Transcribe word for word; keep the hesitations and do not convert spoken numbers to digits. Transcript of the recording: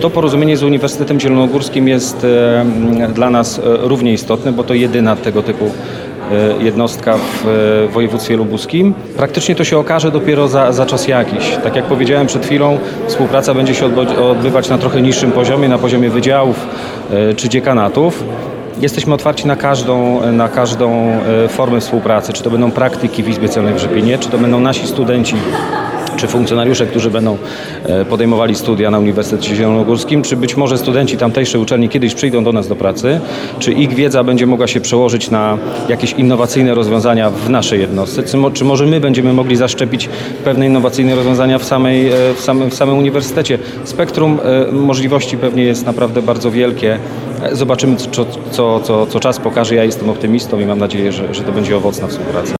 To porozumienie z Uniwersytetem Zielonogórskim jest dla nas równie istotne, bo to jedyna tego typu jednostka w województwie lubuskim. Praktycznie to się okaże dopiero za, za czas jakiś. Tak jak powiedziałem przed chwilą, współpraca będzie się odbywać na trochę niższym poziomie, na poziomie wydziałów czy dziekanatów. Jesteśmy otwarci na każdą, na każdą formę współpracy, czy to będą praktyki w Izbie Celnej w Rzepinie, czy to będą nasi studenci, czy funkcjonariusze, którzy będą podejmowali studia na Uniwersytecie Zielonogórskim, czy być może studenci tamtejszej uczelni kiedyś przyjdą do nas do pracy, czy ich wiedza będzie mogła się przełożyć na jakieś innowacyjne rozwiązania w naszej jednostce, czy może my będziemy mogli zaszczepić pewne innowacyjne rozwiązania w, samej, w, samym, w samym uniwersytecie. Spektrum możliwości pewnie jest naprawdę bardzo wielkie. Zobaczymy, co, co, co, co czas pokaże. Ja jestem optymistą i mam nadzieję, że, że to będzie owocna współpraca.